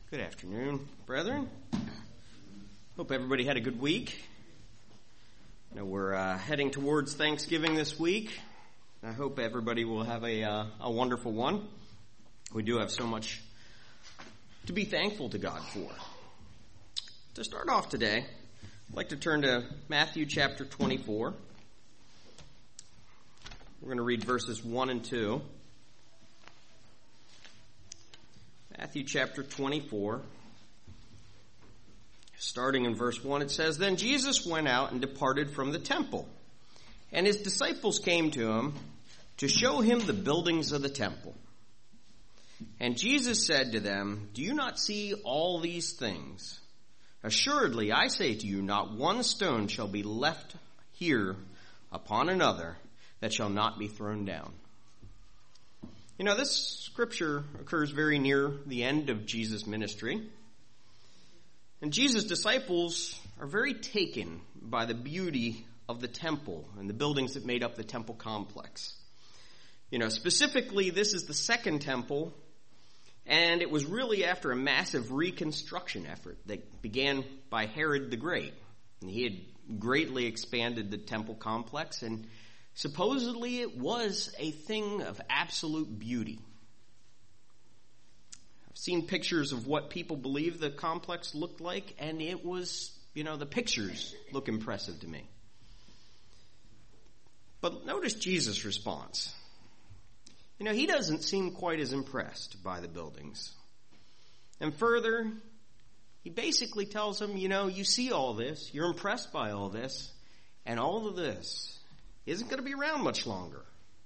Good afternoon, brethren. Hope everybody had a good week. I know we're heading towards Thanksgiving this week. I hope everybody will have a wonderful one. We do have so much to be thankful to God for. To start off today, I'd like to turn to Matthew chapter 24. We're going to read verses 1 and 2. Matthew chapter 24, starting in verse 1, it says, "Then Jesus went out and departed from the temple, and his disciples came to him to show him the buildings of the temple. And Jesus said to them, 'Do you not see all these things? Assuredly, I say to you, not one stone shall be left here upon another that shall not be thrown down.'" You know, this scripture occurs very near the end of Jesus' ministry. And Jesus' disciples are very taken by the beauty of the temple and the buildings that made up the temple complex. You know, specifically, this is the second temple, and it was really after a massive reconstruction effort that began by Herod the Great. And he had greatly expanded the temple complex, and supposedly it was a thing of absolute beauty. I've seen pictures of what people believe the complex looked like, and it was, the pictures look impressive to me. But notice Jesus' response. He doesn't seem quite as impressed by the buildings. And further, he basically tells them, you see all this, you're impressed by all this, and all of this isn't going to be around much longer.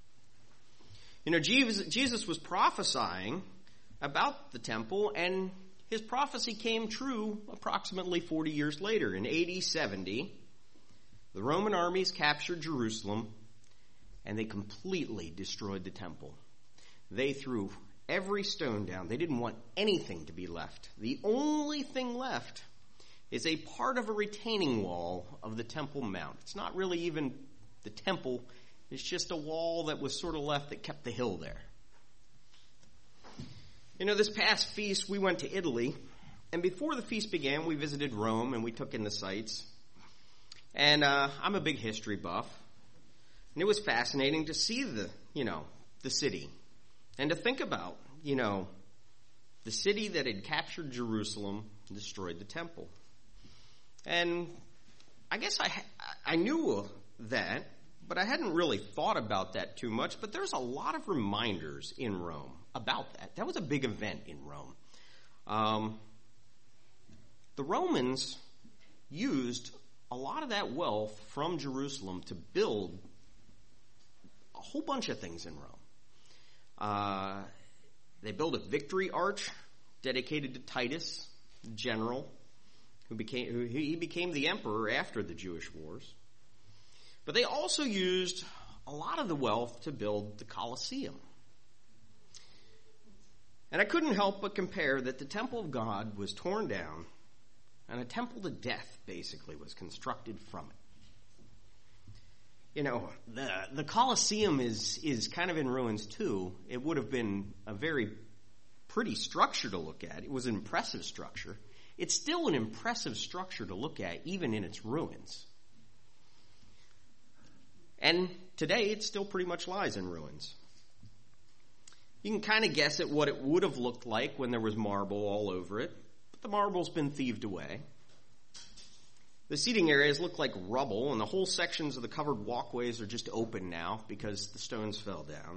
Jesus was prophesying about the temple, and his prophecy came true approximately 40 years later. In AD 70, the Roman armies captured Jerusalem, and they completely destroyed the temple. They threw every stone down. They didn't want anything to be left. The only thing left is a part of a retaining wall of the Temple Mount. It's not really even the temple, it's just a wall that was sort of left that kept the hill there. This past feast, we went to Italy, and before the feast began, we visited Rome, and we took in the sights. And I'm a big history buff, and it was fascinating to see the city, and to think about, the city that had captured Jerusalem and destroyed the temple. And I guess I knew that, but I hadn't really thought about that too much. But there's a lot of reminders in Rome about that. That was a big event in Rome. The Romans used a lot of that wealth from Jerusalem to build a whole bunch of things in Rome. They built a victory arch dedicated to Titus, the general, who became the emperor after the Jewish wars. But they also used a lot of the wealth to build the Colosseum. And I couldn't help but compare that the temple of God was torn down and a temple to death basically was constructed from it. The Colosseum is kind of in ruins too. It would have been a very pretty structure to look at. It was an impressive structure. It's still an impressive structure to look at, even in its ruins. And today, it still pretty much lies in ruins. You can kind of guess at what it would have looked like when there was marble all over it, but the marble's been thieved away. The seating areas look like rubble, and the whole sections of the covered walkways are just open now because the stones fell down.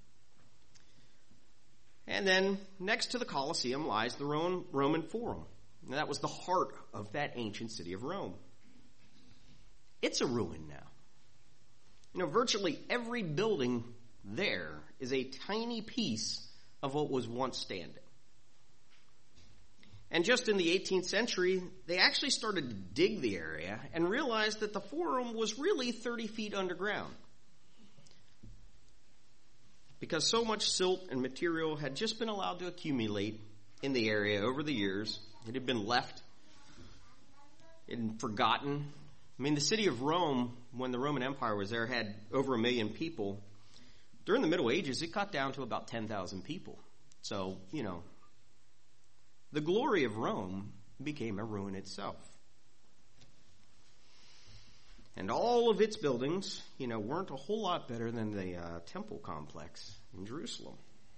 And then, next to the Colosseum lies the Roman Forum. And that was the heart of that ancient city of Rome. It's a ruin now. Virtually every building there is a tiny piece of what was once standing. And just in the 18th century, they actually started to dig the area and realized that the Forum was really 30 feet underground. Because so much silt and material had just been allowed to accumulate in the area over the years. It had been left and forgotten. The city of Rome, when the Roman Empire was there, had over 1 million people. During the Middle Ages, it got down to about 10,000 people. So, the glory of Rome became a ruin itself. And all of its buildings, weren't a whole lot better than the temple complex in Jerusalem.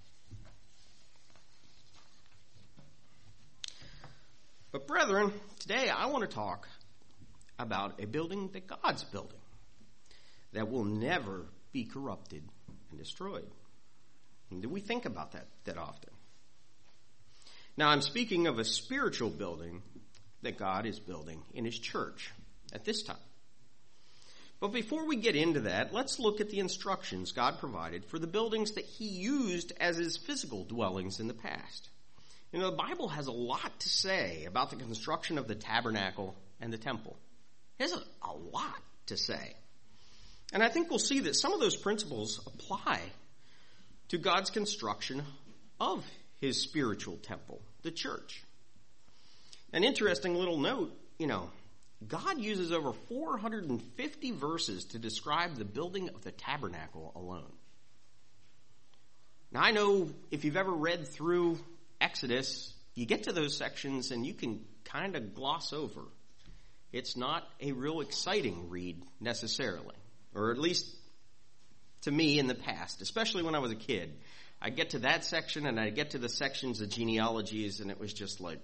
But brethren, today I want to talk about a building that God's building that will never be corrupted and destroyed. And do we think about that often? Now, I'm speaking of a spiritual building that God is building in his church at this time. But before we get into that, let's look at the instructions God provided for the buildings that he used as his physical dwellings in the past. The Bible has a lot to say about the construction of the tabernacle and the temple. It has a lot to say. And I think we'll see that some of those principles apply to God's construction of his spiritual temple, the church. An interesting little note, God uses over 450 verses to describe the building of the tabernacle alone. Now, I know if you've ever read through Exodus, you get to those sections and you can kind of gloss over. It's not a real exciting read necessarily, or at least to me in the past, especially when I was a kid. I get to that section and I get to the sections of genealogies and it was just like...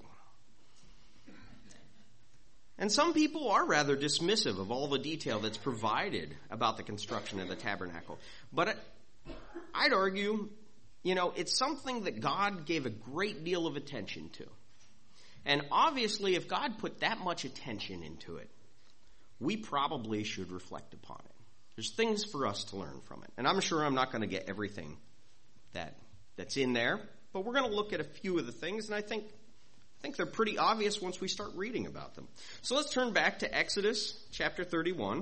And some people are rather dismissive of all the detail that's provided about the construction of the tabernacle. But I'd argue, it's something that God gave a great deal of attention to. And obviously, if God put that much attention into it, we probably should reflect upon it. There's things for us to learn from it. And I'm sure I'm not going to get everything that's in there, but we're going to look at a few of the things, and I think they're pretty obvious once we start reading about them. So let's turn back to Exodus chapter 31.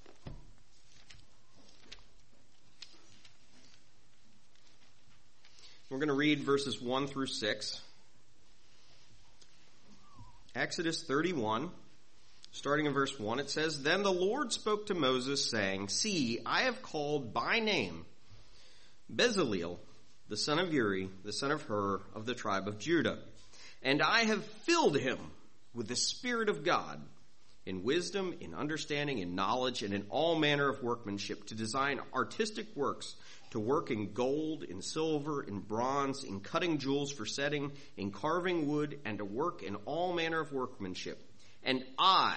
We're going to read verses 1 through 6. Exodus 31, starting in verse 1, it says, "Then the Lord spoke to Moses, saying, See, I have called by name Bezaleel, the son of Uri, the son of Hur, of the tribe of Judah. And I have filled him with the Spirit of God, in wisdom, in understanding, in knowledge, and in all manner of workmanship, to design artistic works, to work in gold, in silver, in bronze, in cutting jewels for setting, in carving wood, and to work in all manner of workmanship. And I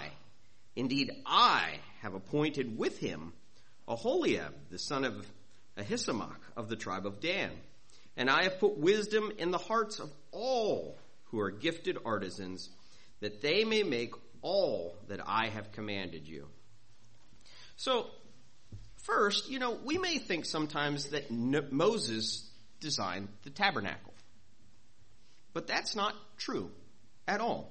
have appointed with him Aholiab, the son of Ahisamach, of the tribe of Dan. And I have put wisdom in the hearts of all who are gifted artisans, that they may make all that I have commanded you." So, first, we may think sometimes that Moses designed the tabernacle. But that's not true at all.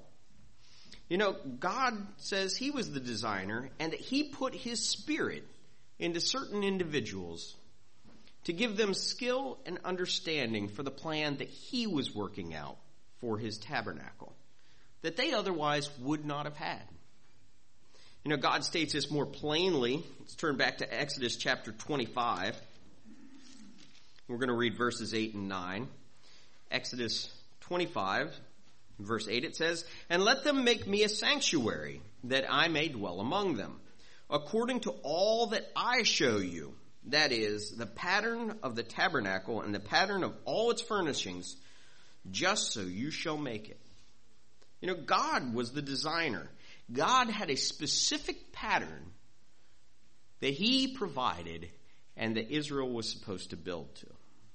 God says he was the designer and that he put his Spirit into certain individuals to give them skill and understanding for the plan that he was working out for his tabernacle, that they otherwise would not have had. God states this more plainly. Let's turn back to Exodus chapter 25. We're going to read verses 8 and 9. Exodus 25, verse 8, it says, "And let them make me a sanctuary, that I may dwell among them, according to all that I show you, that is, the pattern of the tabernacle and the pattern of all its furnishings, just so you shall make it." God was the designer. God had a specific pattern that he provided and that Israel was supposed to build to.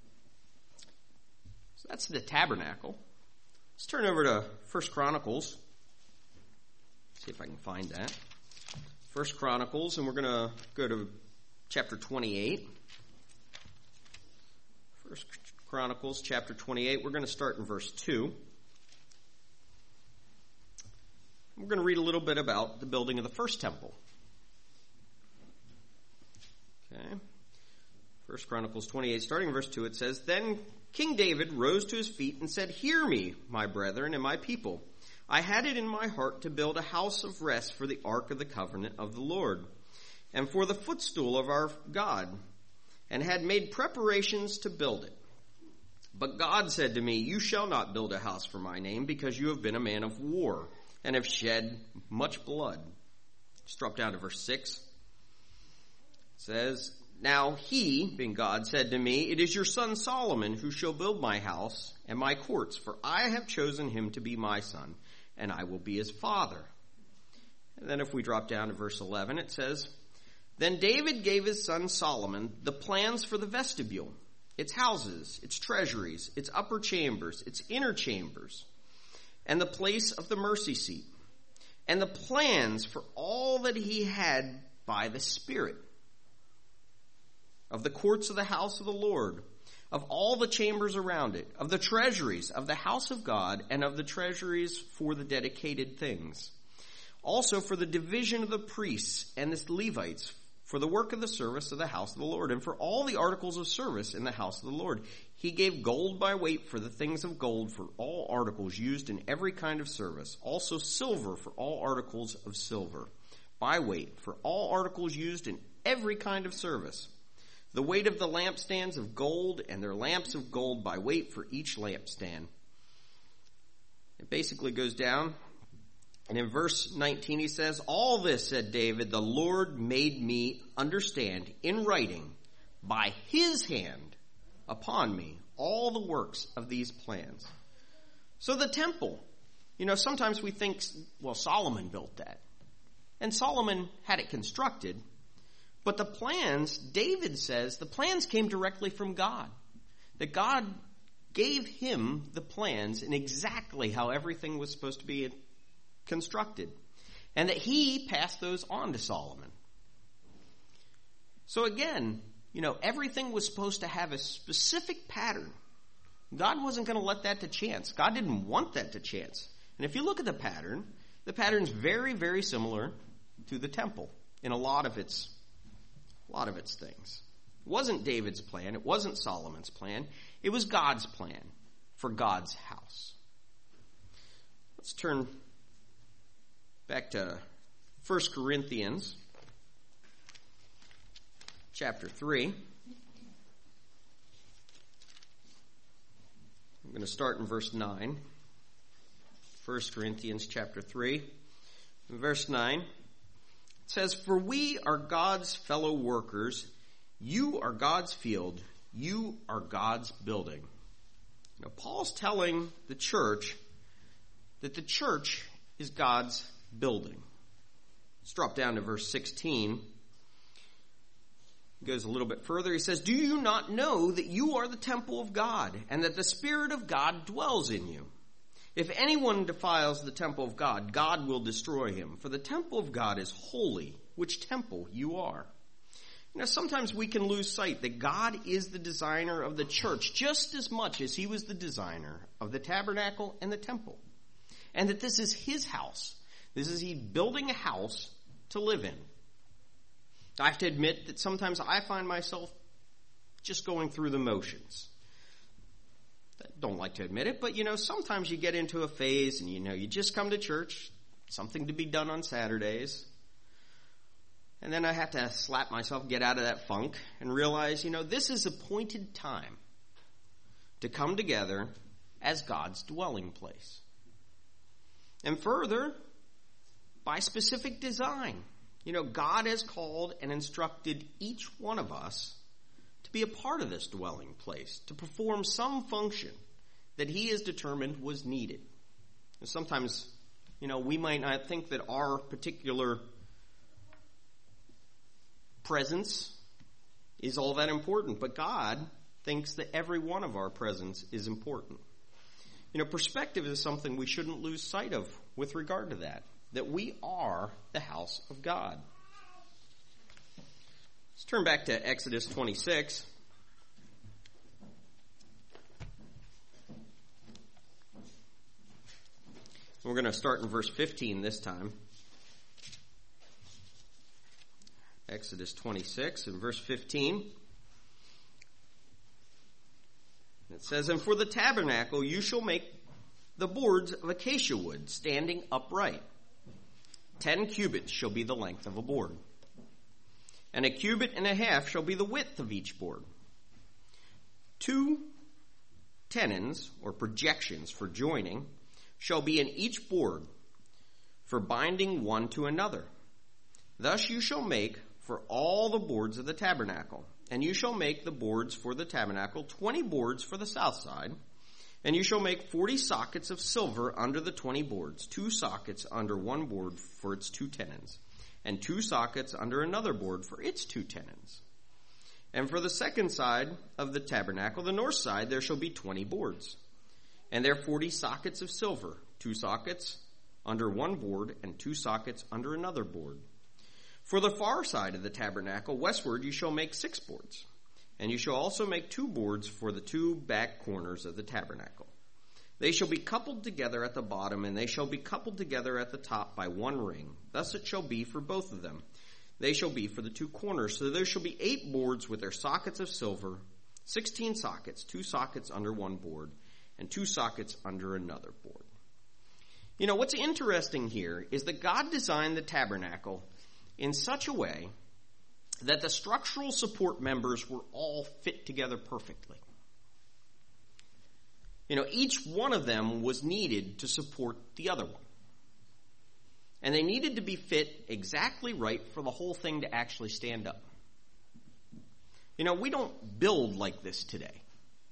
So that's the tabernacle. Let's turn over to 1 Chronicles. See if I can find that. 1 Chronicles, and we're going to go to chapter 28. 1 Chronicles chapter 28. We're going to start in verse 2. We're going to read a little bit about the building of the first temple. Okay. 1 Chronicles 28, starting in verse 2, it says, "Then King David rose to his feet and said, 'Hear me, my brethren and my people. I had it in my heart to build a house of rest for the ark of the covenant of the Lord, and for the footstool of our God, and had made preparations to build it. But God said to me, you shall not build a house for my name, because you have been a man of war and have shed much blood. Let's drop down to verse 6. It says, now he, being God, said to me, it is your son Solomon who shall build my house and my courts, for I have chosen him to be my son, and I will be his father. And then if we drop down to verse 11, it says, then David gave his son Solomon the plans for the vestibule, its houses, its treasuries, its upper chambers, its inner chambers, and the place of the mercy seat, and the plans for all that he had by the Spirit, of the courts of the house of the Lord, of all the chambers around it, of the treasuries of the house of God, and of the treasuries for the dedicated things. Also for the division of the priests and the Levites, for the work of the service of the house of the Lord, and for all the articles of service in the house of the Lord. He gave gold by weight for the things of gold, for all articles used in every kind of service. Also silver for all articles of silver, by weight for all articles used in every kind of service. The weight of the lampstands of gold, and their lamps of gold by weight for each lampstand. It basically goes down. And in verse 19 he says, all this, said David, the Lord made me understand in writing by his hand upon me all the works of these plans. So the temple, sometimes we think, well, Solomon built that. And Solomon had it constructed. But the plans, David says, the plans came directly from God. That God gave him the plans and exactly how everything was supposed to be constructed, and that he passed those on to Solomon. So again, everything was supposed to have a specific pattern. God wasn't going to let that to chance. God didn't want that to chance. And if you look at the pattern's very, very similar to the temple in a lot of its things. It wasn't David's plan. It wasn't Solomon's plan. It was God's plan for God's house. Let's turn back to 1 Corinthians chapter 3. I'm going to start in verse 9. 1 Corinthians chapter 3. In verse 9, it says, for we are God's fellow workers. You are God's field. You are God's building. Now, Paul's telling the church that the church is God's building. Let's drop down to verse 16. He goes a little bit further. He says, do you not know that you are the temple of God, and that the Spirit of God dwells in you? If anyone defiles the temple of God, God will destroy him. For the temple of God is holy, which temple you are. Sometimes we can lose sight that God is the designer of the church just as much as he was the designer of the tabernacle and the temple. And that this is his house. This is he building a house to live in. I have to admit that sometimes I find myself just going through the motions. I don't like to admit it, but sometimes you get into a phase and you just come to church, something to be done on Saturdays. And then I have to slap myself, get out of that funk, and realize, this is appointed time to come together as God's dwelling place. And further, by specific design. God has called and instructed each one of us to be a part of this dwelling place, to perform some function that he has determined was needed. And sometimes, we might not think that our particular presence is all that important, but God thinks that every one of our presence is important. Perspective is something we shouldn't lose sight of with regard to that we are the house of God. Let's turn back to Exodus 26. We're going to start in verse 15 this time. Exodus 26 and verse 15. It says, and for the tabernacle you shall make the boards of acacia wood, standing upright. 10 cubits shall be the length of a board. And 1.5 cubits shall be the width of each board. 2 tenons, or projections for joining, shall be in each board for binding one to another. Thus you shall make for all the boards of the tabernacle. And you shall make the boards for the tabernacle 20 boards for the south side. And you shall make 40 sockets of silver under the 20 boards, 2 sockets under one board for its 2 tenons, and 2 sockets under another board for its 2 tenons. And for the second side of the tabernacle, the north side, there shall be 20 boards. And there are 40 sockets of silver, 2 sockets under one board, and 2 sockets under another board. For the far side of the tabernacle, westward, you shall make 6 boards. And you shall also make 2 boards for the 2 back corners of the tabernacle. They shall be coupled together at the bottom, and they shall be coupled together at the top by 1 ring. Thus it shall be for both of them. They shall be for the 2 corners. So there shall be 8 boards with their sockets of silver, 16 sockets, 2 sockets under one board, and 2 sockets under another board. You know, what's interesting here is that God designed the tabernacle in such a way that the structural support members were all fit together perfectly. You know, each one of them was needed to support the other one. And they needed to be fit exactly right for the whole thing to actually stand up. You know, we don't build like this today.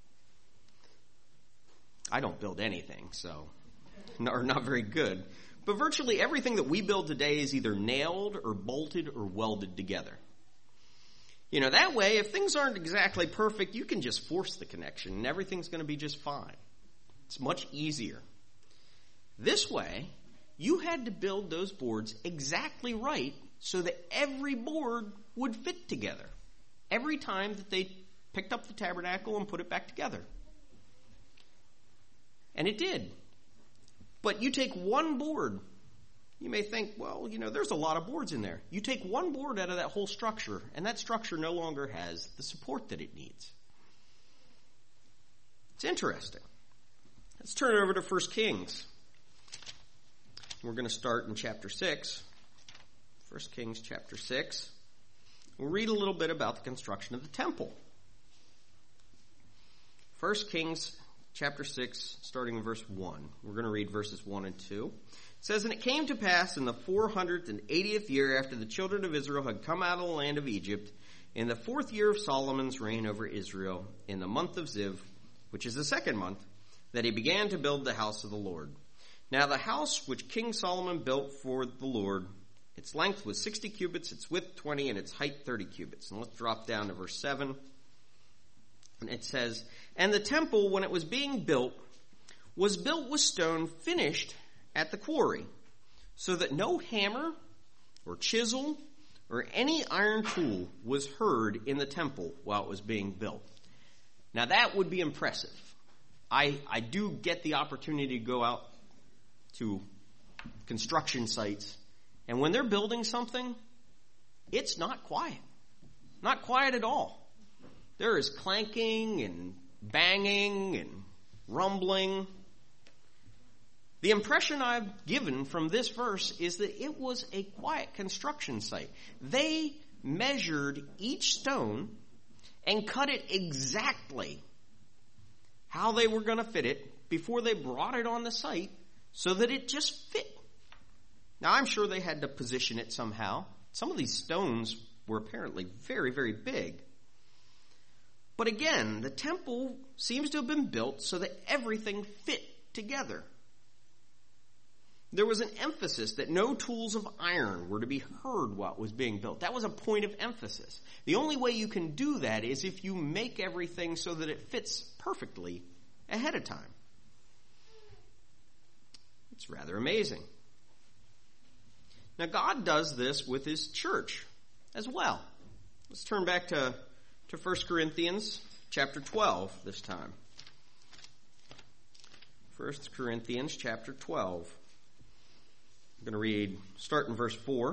I don't build anything, so, or not very good. But virtually everything that we build today is either nailed or bolted or welded together. You know, that way, if things aren't exactly perfect, you can just force the connection and everything's going to be just fine. It's much easier. This way, you had to build those boards exactly right so that every board would fit together every time that they picked up the tabernacle and put it back together. And it did. But you take one board, you may think, well, you know, there's a lot of boards in there. You take one board out of that whole structure, and that structure no longer has the support that it needs. It's interesting. Let's turn it over to 1 Kings. We're going to start in chapter 6. 1 Kings chapter 6. We'll read a little bit about the construction of the temple. 1 Kings chapter 6, starting in verse 1. We're going to read verses 1 and 2. It says, And it came to pass in the 480th year after the children of Israel had come out of the land of Egypt, in the 4th year of Solomon's reign over Israel, in the month of Ziv, which is the 2nd month, that he began to build the house of the Lord. Now the house which King Solomon built for the Lord, its length was 60 cubits, its width 20, and its height 30 cubits. And let's drop down to verse 7. And it says, And the temple, when it was being built, was built with stone finished at the quarry, so that no hammer or chisel or any iron tool was heard in the temple while it was being built. Now that would be impressive. I do get the opportunity to go out to construction sites, and when they're building something, it's not quiet. Not quiet at all. There is clanking and banging and rumbling. The impression I've given from this verse is that it was a quiet construction site. They measured each stone and cut it exactly how they were going to fit it before they brought it on the site so that it just fit. Now, I'm sure they had to position it somehow. Some of these stones were apparently very, very big. But again, the temple seems to have been built so that everything fit together. There was an emphasis that no tools of iron were to be heard while it was being built. That was a point of emphasis. The only way you can do that is if you make everything so that it fits perfectly ahead of time. It's rather amazing. Now, God does this with his church as well. Let's turn back to 1 Corinthians chapter 12 this time. 1 Corinthians chapter 12. I'm going to start in verse 4.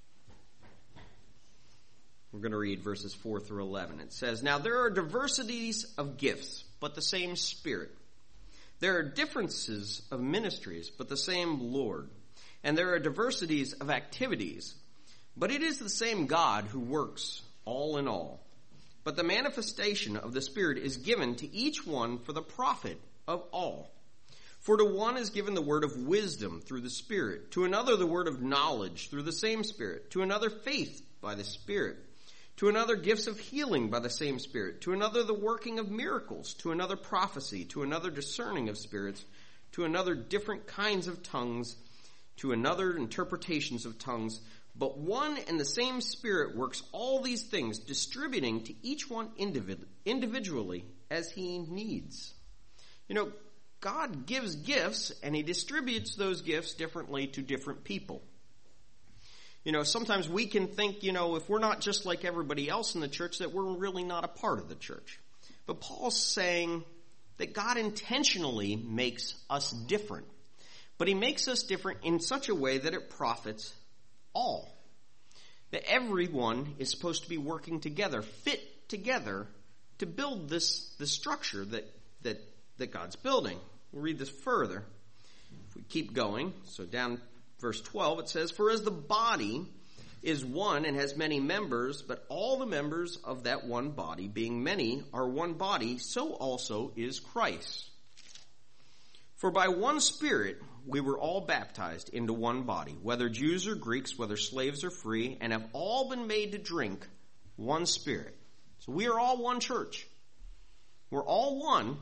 We're going to read verses 4 through 11. It says, Now there are diversities of gifts, but the same Spirit. There are differences of ministries, but the same Lord. And there are diversities of activities, but it is the same God who works all in all. But the manifestation of the Spirit is given to each one for the profit of all. For to one is given the word of wisdom through the Spirit, to another the word of knowledge through the same Spirit, to another faith by the Spirit, to another gifts of healing by the same Spirit, to another the working of miracles, to another prophecy, to another discerning of spirits, to another different kinds of tongues, to another interpretations of tongues. But one and the same Spirit works all these things, distributing to each one individually as he needs. God gives gifts, and he distributes those gifts differently to different people. Sometimes we can think, if we're not just like everybody else in the church, that we're really not a part of the church. But Paul's saying that God intentionally makes us different. But he makes us different in such a way that it profits all. That everyone is supposed to be working together, fit together, to build this structure that God's building. We'll read this further. If we keep going, so down verse 12, it says, "For as the body is one and has many members, but all the members of that one body, being many, are one body, so also is Christ. For by one Spirit we were all baptized into one body, whether Jews or Greeks, whether slaves or free, and have all been made to drink one Spirit." So we are all one church. We're all one.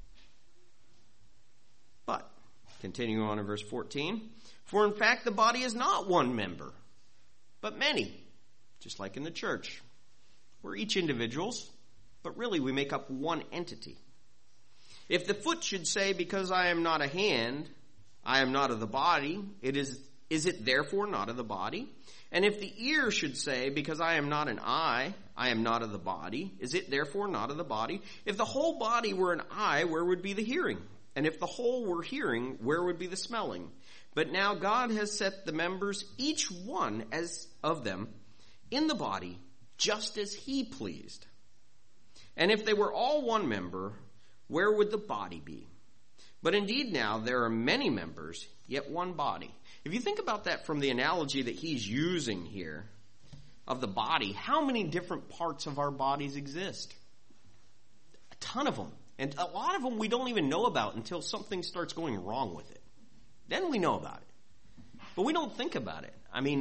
But, continuing on in verse 14, "For in fact the body is not one member, but many," just like in the church. We're each individuals, but really we make up one entity. "If the foot should say, because I am not a hand, I am not of the body, is it therefore not of the body? And if the ear should say, because I am not an eye, I am not of the body, is it therefore not of the body? If the whole body were an eye, where would be the hearing? And if the whole were hearing, where would be the smelling? But now God has set the members, each one as of them, in the body, just as he pleased. And if they were all one member, where would the body be? But indeed now there are many members, yet one body." If you think about that from the analogy that he's using here of the body, how many different parts of our bodies exist? A ton of them. And a lot of them we don't even know about until something starts going wrong with it. Then we know about it. But we don't think about it.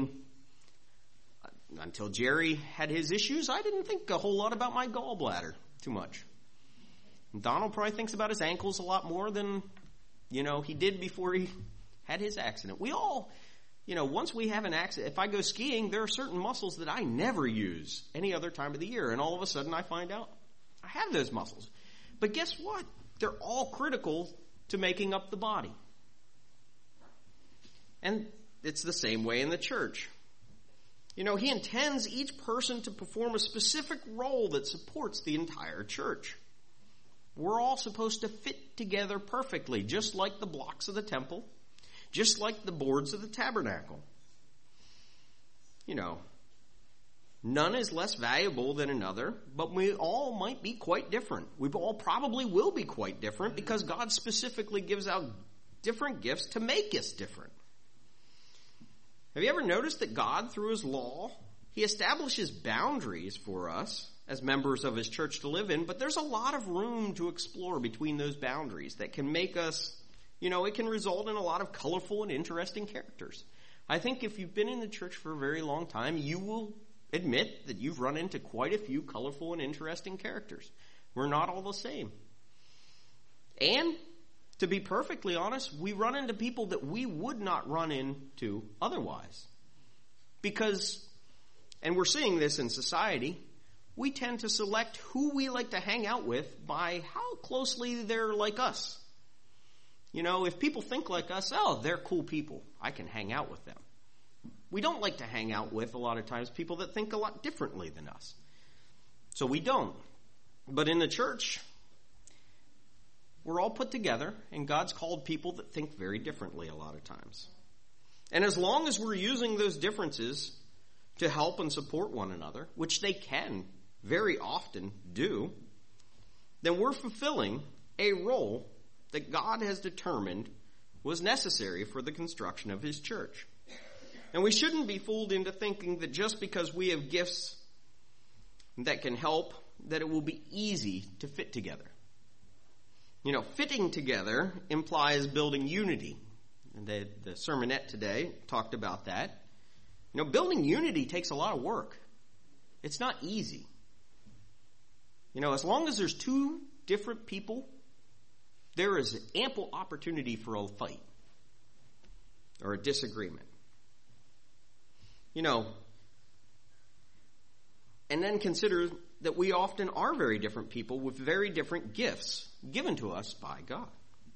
Until Jerry had his issues, I didn't think a whole lot about my gallbladder too much. And Donald probably thinks about his ankles a lot more than, he did before he had his accident. We all, once we have an accident, if I go skiing, there are certain muscles that I never use any other time of the year. And all of a sudden I find out I have those muscles. But guess what? They're all critical to making up the body. And it's the same way in the church. He intends each person to perform a specific role that supports the entire church. We're all supposed to fit together perfectly, just like the blocks of the temple, just like the boards of the tabernacle. None is less valuable than another, but we all might be quite different. We all probably will be quite different because God specifically gives out different gifts to make us different. Have you ever noticed that God, through his law, he establishes boundaries for us as members of his church to live in, but there's a lot of room to explore between those boundaries that can make us, it can result in a lot of colorful and interesting characters. I think if you've been in the church for a very long time, you will admit that you've run into quite a few colorful and interesting characters. We're not all the same. And, to be perfectly honest, we run into people that we would not run into otherwise. Because, and we're seeing this in society, we tend to select who we like to hang out with by how closely they're like us. If people think like us, they're cool people, I can hang out with them. We don't like to hang out with, a lot of times, people that think a lot differently than us. So we don't. But in the church, we're all put together, and God's called people that think very differently a lot of times. And as long as we're using those differences to help and support one another, which they can very often do, then we're fulfilling a role that God has determined was necessary for the construction of his church. And we shouldn't be fooled into thinking that just because we have gifts that can help that it will be easy to fit together. Fitting together implies building unity. And the sermonette today talked about that. Building unity takes a lot of work. It's not easy. As long as there's two different people, there is ample opportunity for a fight or a disagreement. And then consider that we often are very different people with very different gifts given to us by God.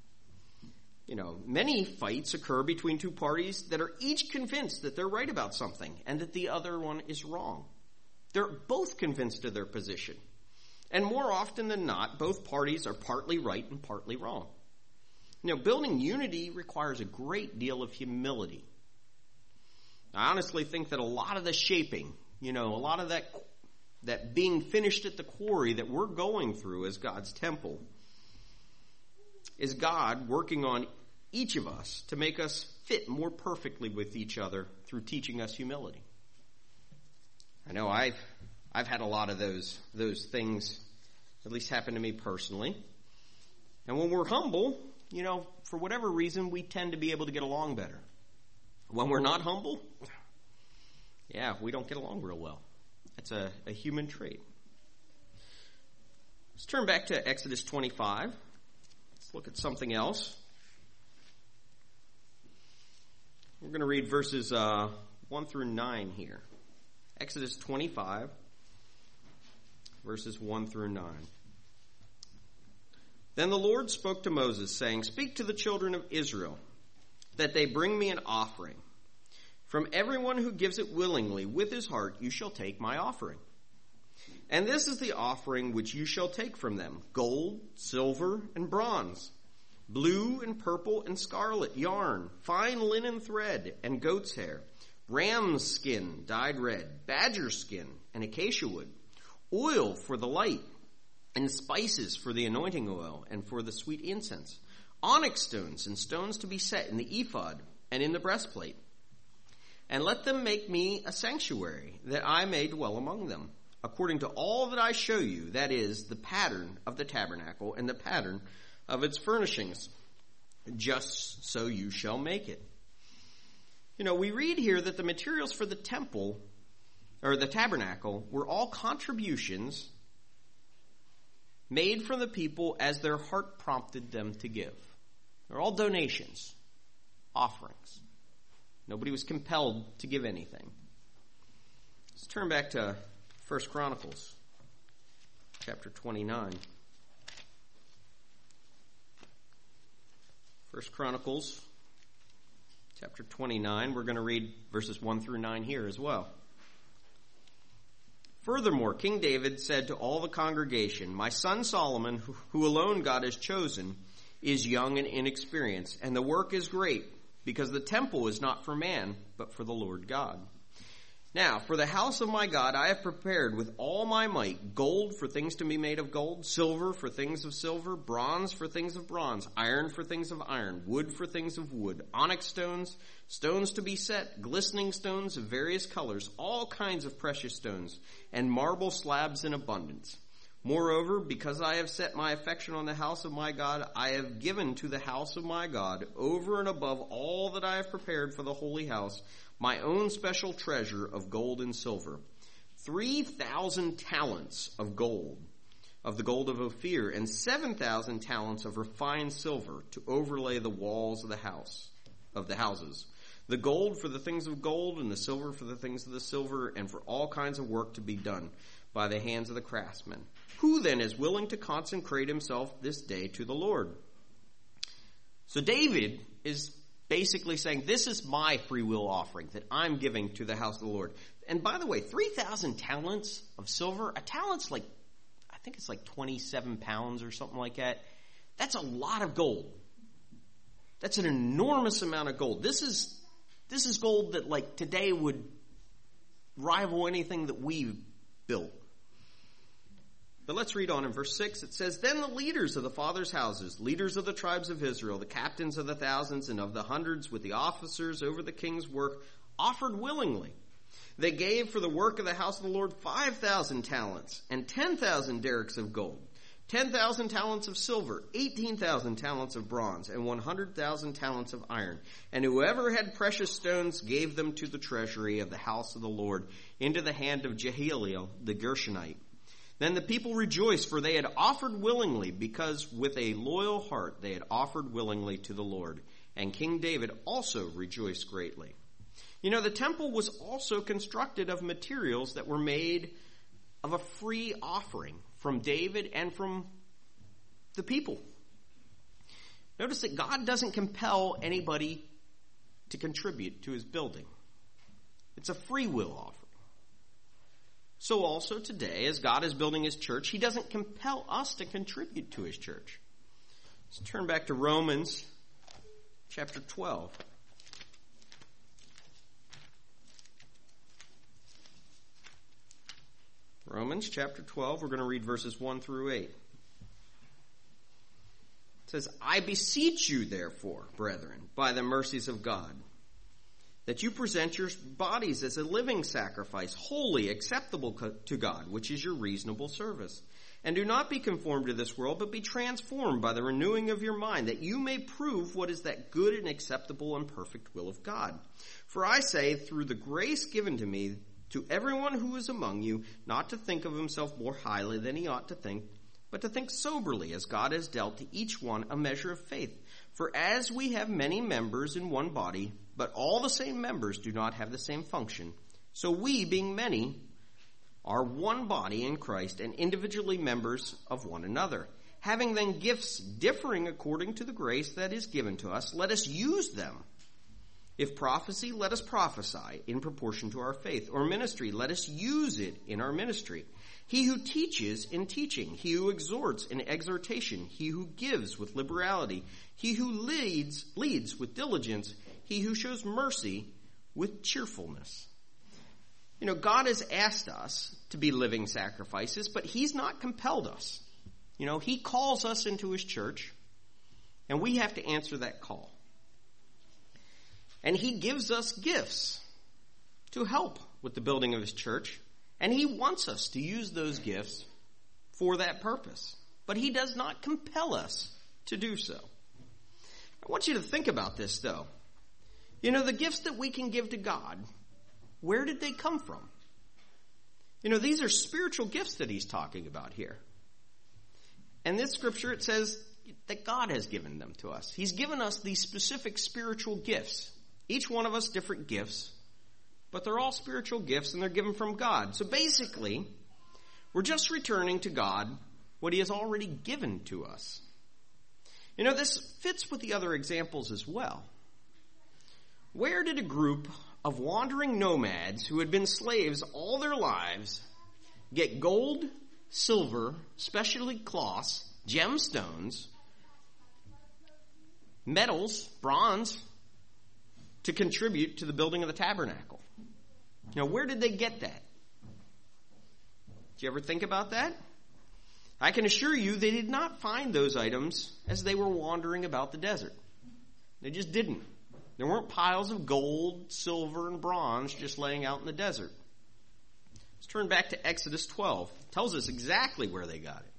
Many fights occur between two parties that are each convinced that they're right about something and that the other one is wrong. They're both convinced of their position. And more often than not, both parties are partly right and partly wrong. Building unity requires a great deal of humility. I honestly think that a lot of the shaping, a lot of that being finished at the quarry that we're going through as God's temple is God working on each of us to make us fit more perfectly with each other through teaching us humility. I know I've had a lot of those things at least happen to me personally. And when we're humble, for whatever reason, we tend to be able to get along better. When we're not humble, we don't get along real well. It's a human trait. Let's turn back to Exodus 25. Let's look at something else. We're going to read verses 1 through 9 here. Exodus 25, verses 1 through 9. Then the Lord spoke to Moses, saying, "Speak to the children of Israel, that they bring me an offering. From everyone who gives it willingly with his heart, you shall take my offering. And this is the offering which you shall take from them: gold, silver, and bronze, blue and purple and scarlet yarn, fine linen thread and goat's hair, ram's skin dyed red, badger skin and acacia wood, oil for the light, and spices for the anointing oil and for the sweet incense, onyx stones and stones to be set in the ephod and in the breastplate. And let them make me a sanctuary, that I may dwell among them, according to all that I show you, that is, the pattern of the tabernacle and the pattern of its furnishings. Just so you shall make it." We read here that the materials for the temple, or the tabernacle, were all contributions made from the people as their heart prompted them to give. They're all donations, offerings. Nobody was compelled to give anything. Let's turn back to 1 Chronicles, chapter 29. 1 Chronicles, chapter 29. We're going to read verses 1 through 9 here as well. "Furthermore, King David said to all the congregation, 'My son Solomon, who alone God has chosen, is young and inexperienced, and the work is great, because the temple is not for man, but for the Lord God. Now, for the house of my God, I have prepared with all my might gold for things to be made of gold, silver for things of silver, bronze for things of bronze, iron for things of iron, wood for things of wood, onyx stones, stones to be set, glistening stones of various colors, all kinds of precious stones, and marble slabs in abundance. Moreover, because I have set my affection on the house of my God, I have given to the house of my God, over and above all that I have prepared for the holy house, my own special treasure of gold and silver, 3,000 talents of gold, of the gold of Ophir, and 7,000 talents of refined silver to overlay the walls of the houses. The gold for the things of gold, and the silver for the things of the silver, and for all kinds of work to be done by the hands of the craftsmen. Who then is willing to consecrate himself this day to the Lord?'" So David is basically saying, this is my free will offering that I'm giving to the house of the Lord. And by the way, 3,000 talents of silver, a talent's I think it's 27 pounds or something like that. That's a lot of gold. That's an enormous amount of gold. This is gold that today would rival anything that we've built. But let's read on in verse 6. It says, "Then the leaders of the fathers' houses, leaders of the tribes of Israel, the captains of the thousands and of the hundreds, with the officers over the king's work, offered willingly. They gave for the work of the house of the Lord 5,000 talents and 10,000 derricks of gold, 10,000 talents of silver, 18,000 talents of bronze, and 100,000 talents of iron. And whoever had precious stones gave them to the treasury of the house of the Lord, into the hand of Jehiel the Gershonite. Then the people rejoiced, for they had offered willingly, because with a loyal heart they had offered willingly to the Lord. And King David also rejoiced greatly. You know, the temple was also constructed of materials that were made of a free offering from David and from the people. Notice that God doesn't compel anybody to contribute to his building. It's a free will offering. So also today, as God is building his church, he doesn't compel us to contribute to his church. Let's turn back to Romans chapter 12. Romans chapter 12, we're going to read verses 1 through 8. It says, I beseech you, therefore, brethren, by the mercies of God, that you present your bodies as a living sacrifice, holy, acceptable to God, which is your reasonable service. And do not be conformed to this world, but be transformed by the renewing of your mind, that you may prove what is that good and acceptable and perfect will of God. For I say, through the grace given to me, to everyone who is among you, not to think of himself more highly than he ought to think, but to think soberly, as God has dealt to each one a measure of faith. For as we have many members in one body, but all the same members do not have the same function, so we, being many, are one body in Christ and individually members of one another. Having then gifts differing according to the grace that is given to us, let us use them. If prophecy, let us prophesy in proportion to our faith. Or ministry, let us use it in our ministry. He who teaches in teaching, he who exhorts in exhortation, he who gives with liberality, he who leads with diligence, he who shows mercy with cheerfulness. You know, God has asked us to be living sacrifices, but he's not compelled us. You know, he calls us into his church, and we have to answer that call. And he gives us gifts to help with the building of his church. And he wants us to use those gifts for that purpose. But he does not compel us to do so. I want you to think about this, though. You know, the gifts that we can give to God, where did they come from? You know, these are spiritual gifts that he's talking about here. And this scripture, it says that God has given them to us. He's given us these specific spiritual gifts. Each one of us different gifts, but they're all spiritual gifts and they're given from God. So basically, we're just returning to God what he has already given to us. You know, this fits with the other examples as well. Where did a group of wandering nomads who had been slaves all their lives get gold, silver, specialty cloths, gemstones, metals, bronze, to contribute to the building of the tabernacle? Now, where did they get that? Did you ever think about that? I can assure you they did not find those items as they were wandering about the desert. They just didn't. There weren't piles of gold, silver, and bronze just laying out in the desert. Let's turn back to Exodus 12. It tells us exactly where they got it.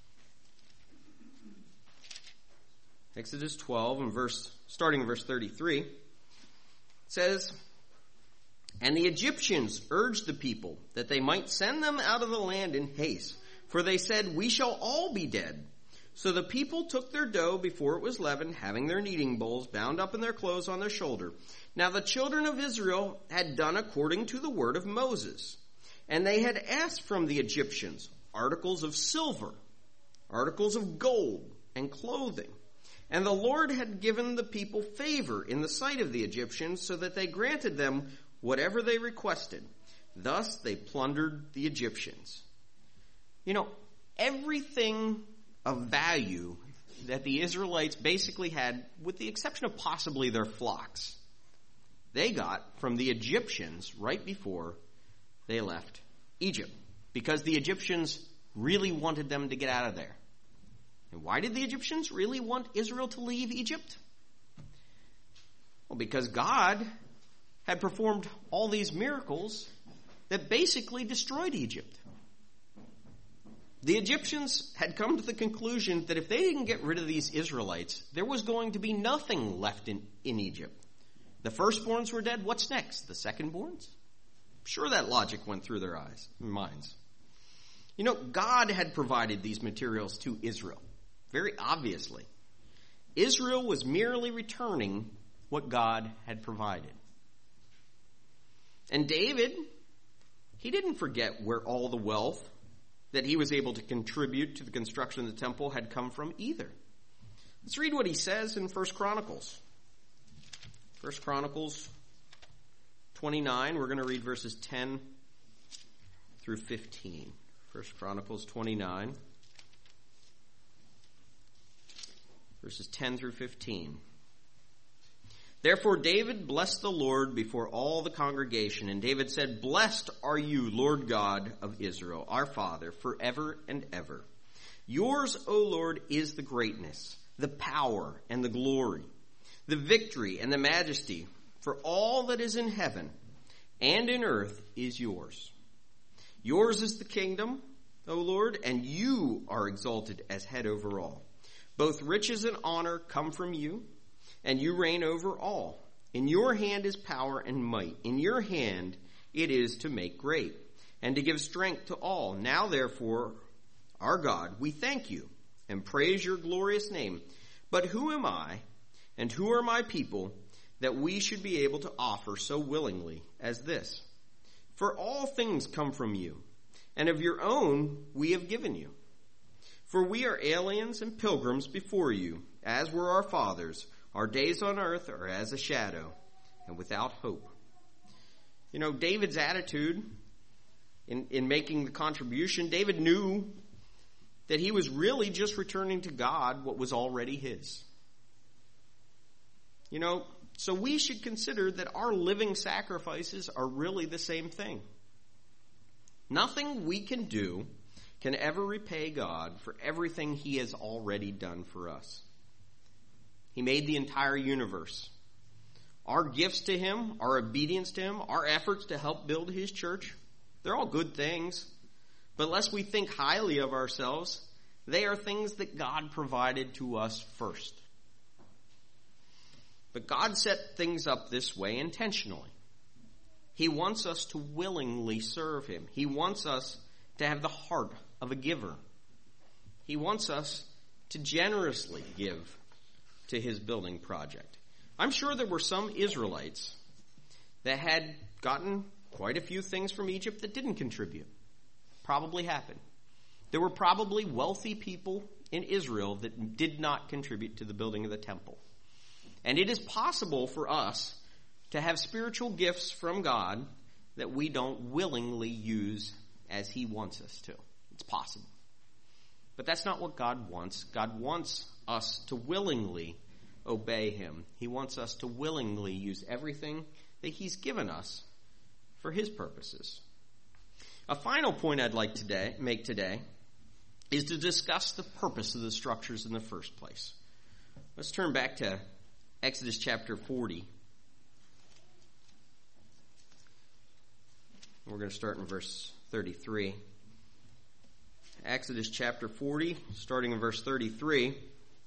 Exodus 12, and starting in verse 33. It says, and the Egyptians urged the people that they might send them out of the land in haste, for they said, we shall all be dead. So the people took their dough before it was leavened, having their kneading bowls bound up in their clothes on their shoulder. Now the children of Israel had done according to the word of Moses, and they had asked from the Egyptians articles of silver, articles of gold, and clothing. And the Lord had given the people favor in the sight of the Egyptians, so that they granted them whatever they requested. Thus they plundered the Egyptians. You know, everything of value that the Israelites basically had, with the exception of possibly their flocks, they got from the Egyptians right before they left Egypt, because the Egyptians really wanted them to get out of there. And why did the Egyptians really want Israel to leave Egypt? Well, because God had performed all these miracles that basically destroyed Egypt. The Egyptians had come to the conclusion that if they didn't get rid of these Israelites, there was going to be nothing left in Egypt. The firstborns were dead. What's next? The secondborns? Sure, that logic went through their minds. You know, God had provided these materials to Israel, very obviously. Israel was merely returning what God had provided. And David, he didn't forget where all the wealth that he was able to contribute to the construction of the temple had come from either. Let's read what he says in 1 Chronicles. 1 Chronicles 29, we're going to read verses 10 through 15. 1 Chronicles 29, verses 10 through 15. Therefore David blessed the Lord before all the congregation, and David said, Blessed are you, Lord God of Israel, our Father, forever and ever. Yours, O Lord, is the greatness, the power, and the glory, the victory and the majesty, for all that is in heaven and in earth is yours. Yours is the kingdom, O Lord, and you are exalted as head over all. Both riches and honor come from you, and you reign over all. In your hand is power and might. In your hand it is to make great, and to give strength to all. Now, therefore, our God, we thank you and praise your glorious name. But who am I, and who are my people, that we should be able to offer so willingly as this? For all things come from you, and of your own we have given you. For we are aliens and pilgrims before you, as were our fathers. Our days on earth are as a shadow and without hope. You know, David's attitude in making the contribution, David knew that he was really just returning to God what was already his. You know, so we should consider that our living sacrifices are really the same thing. Nothing we can do can ever repay God for everything he has already done for us. He made the entire universe. Our gifts to him, our obedience to him, our efforts to help build his church, they're all good things. But lest we think highly of ourselves, they are things that God provided to us first. But God set things up this way intentionally. He wants us to willingly serve him. He wants us to have the heart of a giver. He wants us to generously give to his building project. I'm sure there were some Israelites that had gotten quite a few things from Egypt that didn't contribute. Probably happened. There were probably wealthy people in Israel that did not contribute to the building of the temple. And it is possible for us to have spiritual gifts from God that we don't willingly use as he wants us to. It's possible. But that's not what God wants. God wants us to willingly obey him. He wants us to willingly use everything that he's given us for his purposes. A final point I'd like to make today is to discuss the purpose of the structures in the first place. Let's turn back to Exodus chapter 40. We're going to start in verse 33. Exodus chapter 40, starting in verse 33.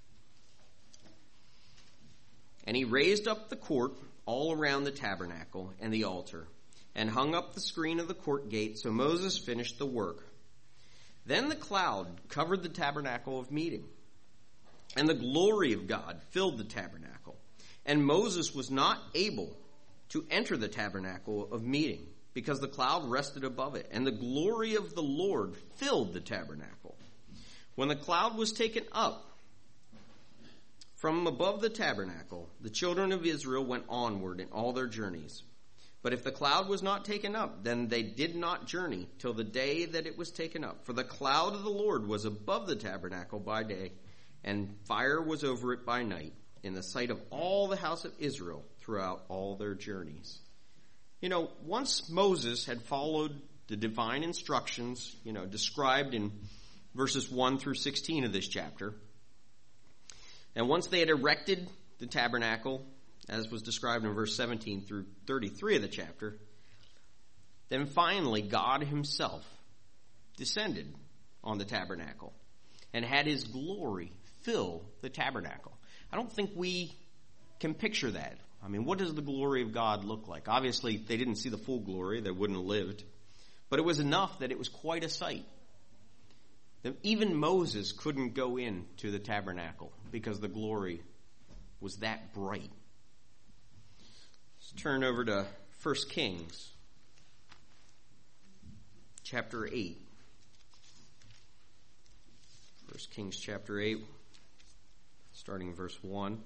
And he raised up the court all around the tabernacle and the altar, and hung up the screen of the court gate, so Moses finished the work. Then the cloud covered the tabernacle of meeting, and the glory of God filled the tabernacle. And Moses was not able to enter the tabernacle of meeting, because the cloud rested above it, and the glory of the Lord filled the tabernacle. When the cloud was taken up from above the tabernacle, the children of Israel went onward in all their journeys. But if the cloud was not taken up, then they did not journey till the day that it was taken up. For the cloud of the Lord was above the tabernacle by day, and fire was over it by night, in the sight of all the house of Israel throughout all their journeys. You know, once Moses had followed the divine instructions, described in verses 1 through 16 of this chapter, and once they had erected the tabernacle, as was described in verse 17 through 33 of the chapter, Then finally, God himself descended on the tabernacle and had his glory fill the tabernacle. I don't think we can picture that. I mean, what does the glory of God look like? Obviously, they didn't see the full glory. They wouldn't have lived. But it was enough that it was quite a sight. That even Moses couldn't go into the tabernacle because the glory was that bright. Let's turn over to 1 Kings, chapter 8. 1 Kings chapter 8, starting in verse 1.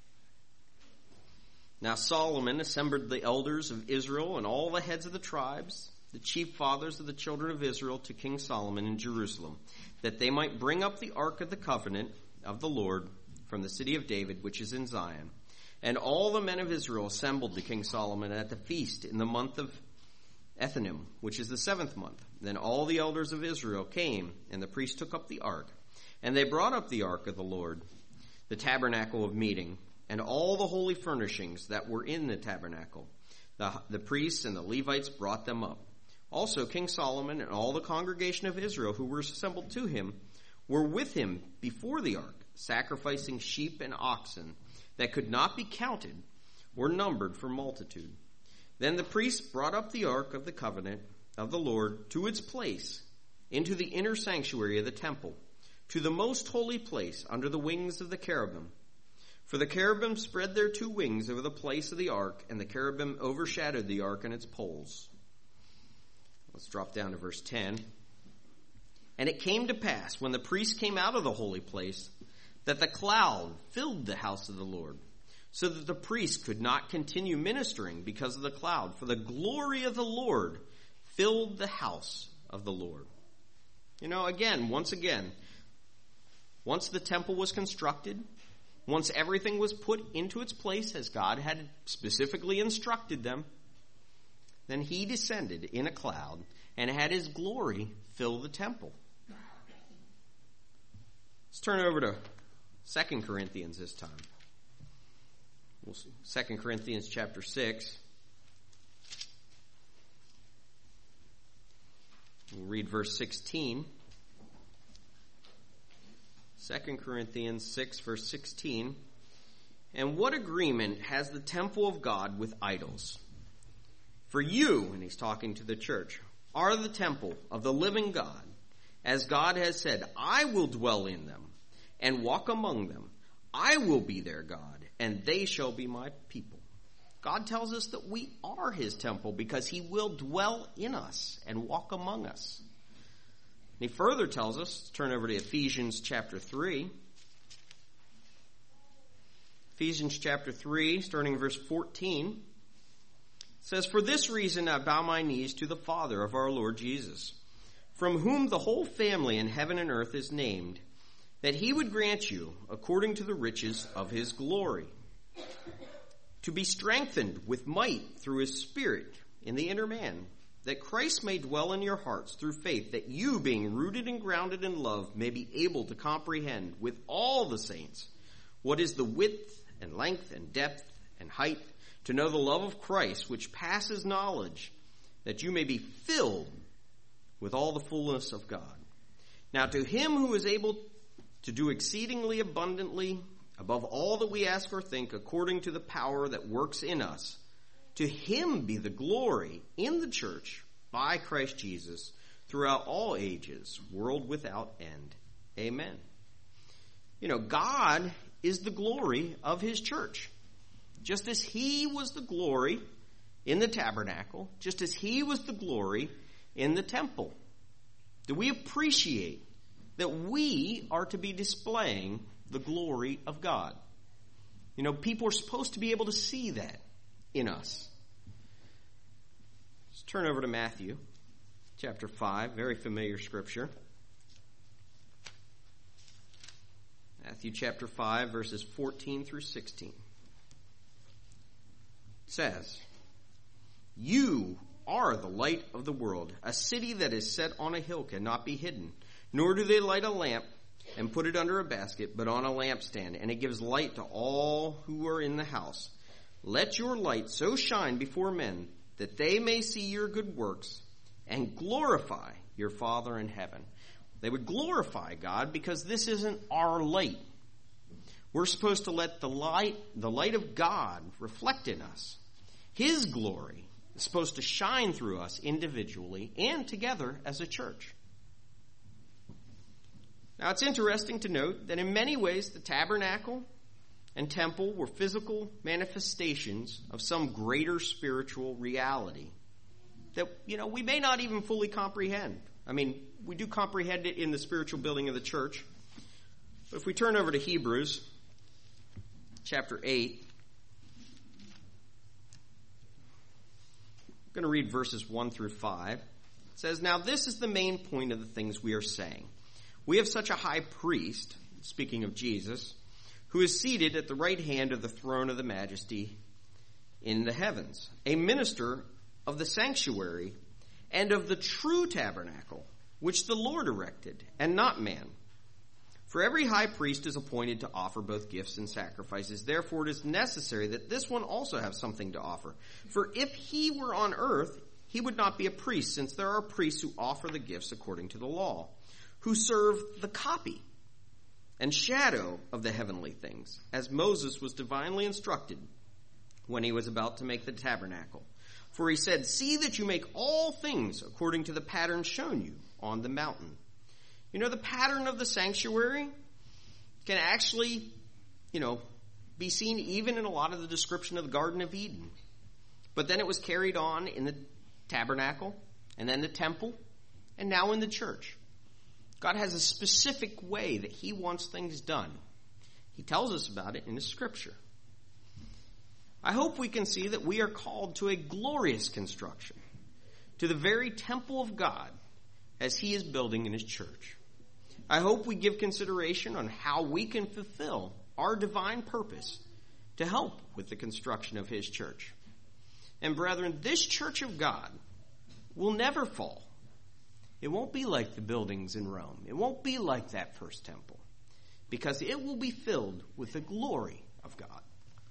Now Solomon assembled the elders of Israel and all the heads of the tribes, the chief fathers of the children of Israel, to King Solomon in Jerusalem, that they might bring up the ark of the covenant of the Lord from the city of David, which is in Zion. And all the men of Israel assembled to King Solomon at the feast in the month of Ethanim, which is the 7th month. Then all the elders of Israel came, and the priests took up the ark. And they brought up the ark of the Lord, the tabernacle of meeting, and all the holy furnishings that were in the tabernacle. The priests and the Levites brought them up. Also King Solomon and all the congregation of Israel who were assembled to him were with him before the ark, sacrificing sheep and oxen that could not be counted or numbered for multitude. Then the priests brought up the ark of the covenant of the Lord to its place into the inner sanctuary of the temple, to the most holy place under the wings of the cherubim. For the cherubim spread their 2 wings over the place of the ark, and the cherubim overshadowed the ark and its poles. Let's drop down to verse 10. And it came to pass, when the priests came out of the holy place, that the cloud filled the house of the Lord, so that the priests could not continue ministering because of the cloud, for the glory of the Lord filled the house of the Lord. Once again, once the temple was constructed, once everything was put into its place as God had specifically instructed them, then he descended in a cloud and had his glory fill the temple. Let's turn over to 2 Corinthians this time. 2 Corinthians chapter 6. We'll read verse 16. 2 Corinthians 6, verse 16. And what agreement has the temple of God with idols? For you, and he's talking to the church, are the temple of the living God. As God has said, I will dwell in them and walk among them. I will be their God, and they shall be my people. God tells us that we are his temple because he will dwell in us and walk among us. And he further tells us, turn over to Ephesians chapter 3. Ephesians chapter 3, starting in verse 14, says, For this reason I bow my knees to the Father of our Lord Jesus, from whom the whole family in heaven and earth is named, that he would grant you, according to the riches of his glory, to be strengthened with might through his Spirit in the inner man, that Christ may dwell in your hearts through faith, that you, being rooted and grounded in love, may be able to comprehend with all the saints what is the width and length and depth and height, to know the love of Christ, which passes knowledge, that you may be filled with all the fullness of God. Now to him who is able to do exceedingly abundantly above all that we ask or think, according to the power that works in us, to him be the glory in the church by Christ Jesus throughout all ages, world without end. Amen. God is the glory of his church. Just as he was the glory in the tabernacle, just as he was the glory in the temple. Do we appreciate that we are to be displaying the glory of God? People are supposed to be able to see that in us. Let's turn over to Matthew chapter 5, very familiar scripture. Matthew chapter 5, verses 14 through 16. It says, You are the light of the world. A city that is set on a hill cannot be hidden. Nor do they light a lamp and put it under a basket, but on a lampstand, and it gives light to all who are in the house. Let your light so shine before men that they may see your good works and glorify your Father in heaven. They would glorify God because this isn't our light. We're supposed to let the light of God reflect in us. His glory is supposed to shine through us individually and together as a church. Now, it's interesting to note that in many ways the tabernacle and temple were physical manifestations of some greater spiritual reality that, we may not even fully comprehend. I mean, we do comprehend it in the spiritual building of the church. But if we turn over to Hebrews chapter 8, I'm going to read verses 1 through 5. It says, "Now this is the main point of the things we are saying. We have such a high priest," speaking of Jesus, "who is seated at the right hand of the throne of the majesty in the heavens, a minister of the sanctuary and of the true tabernacle, which the Lord erected, and not man. For every high priest is appointed to offer both gifts and sacrifices. Therefore it is necessary that this one also have something to offer. For if he were on earth, he would not be a priest, since there are priests who offer the gifts according to the law, who serve the copy and shadow of the heavenly things, as Moses was divinely instructed when he was about to make the tabernacle. For he said, 'See that you make all things according to the pattern shown you on the mountain.'" The pattern of the sanctuary can actually, be seen even in a lot of the description of the Garden of Eden. But then it was carried on in the tabernacle, and then the temple, and now in the church. God has a specific way that he wants things done. He tells us about it in the scripture. I hope we can see that we are called to a glorious construction, to the very temple of God as he is building in his church. I hope we give consideration on how we can fulfill our divine purpose to help with the construction of his church. And brethren, this church of God will never fall. It won't be like the buildings in Rome. It won't be like that first temple, because it will be filled with the glory of God.